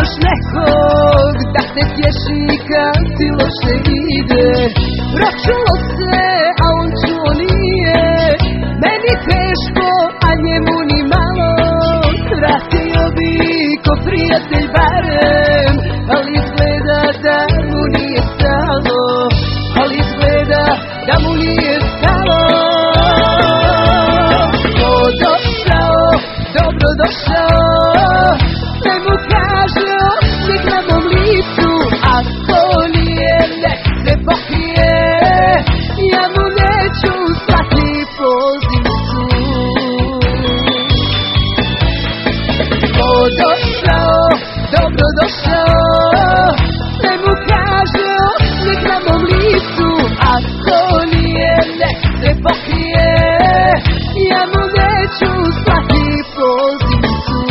imaš nekog da te tješi kad ti loše ide. Račulo se, a on čuo nije, meni teško, a njemu ni malo. Vratio bi ko prijatelj barem, ali izgleda da mu nije stalo, ali izgleda da mu nije stalo. Ko došao, dobro došao, sve mu kaže osmijeh na mom licu, a ko nije nek se pokrije, ja mu neću slati pozivnicu. Ko došao, dobro došao, sve mu kaže osmijeh na mom licu, a ko nije nek se pokrije, ja mu neću slati pozivnicu.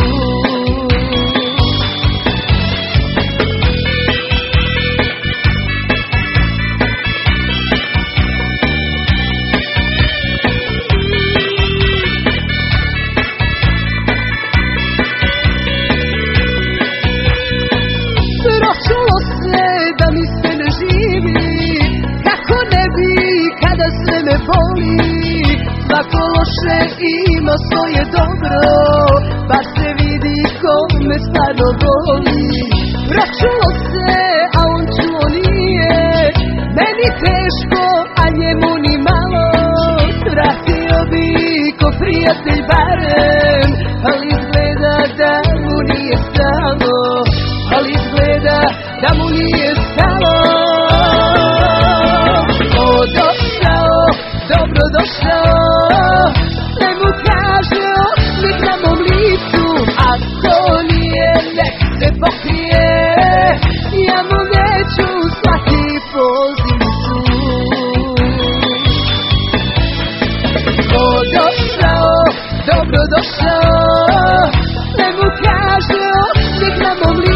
Pročulo se da mi se ne živi, kako ne bi kada sve me boli. Svako loše ima svoje dobro, bar se vidi kome stvarno boli. Pročulo se, a on čuo nije, meni teško, a njemu ni malo. Vratio bi ko prijatelj barem, ali izgleda da mu nije stalo, ali izgleda da mu nije stalo. Ko došao, dobro došao, sve mu kaže osmijeh na mom licu, a ko nije nek se pokrije, ja mu neću slati pozivnicu. Ko došao, dobro došao, sve mu kaže osmijeh na mom licu,